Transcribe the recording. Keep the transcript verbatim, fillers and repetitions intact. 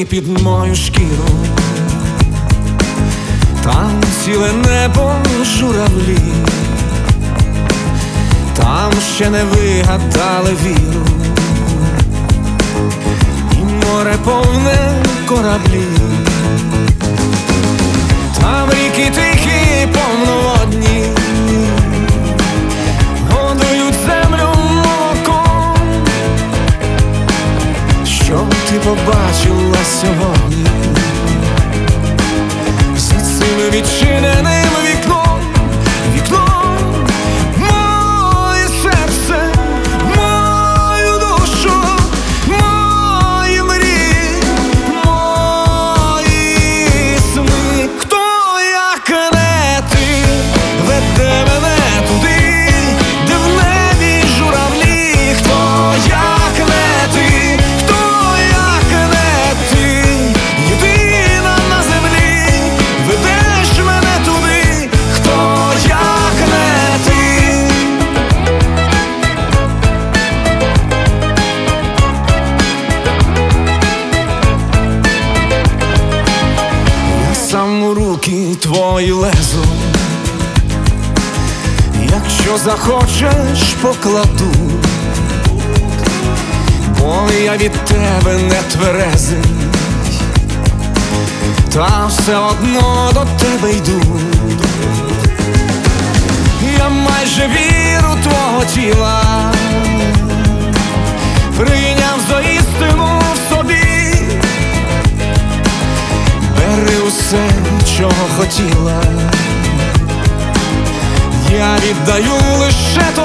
під мою шкіру. Там ціле небо журавлі, там ще не вигадали віру, і море повне кораблів. Там ріки тихі, повноводні, годують землю молоком. Що ти побачила сьогодні за цим відчиненим вікном? Вікном моє серце, мою душу, мої мрії, мої сни. Хто, як не ти, веде мене туди, де в небі журавлі? Хто, як не ти, хто, як не ти, єдина на землі, ведеш мене туди? Хто, як не ти? Я сам у руки твої лезу, якщо захочеш, покладу, бо я від тебе не тверезий, та все одно до тебе йду. Я майже віру твого тіла прийняв за істину в собі. Бери усе, чого хотіла, я віддаю лише тобі.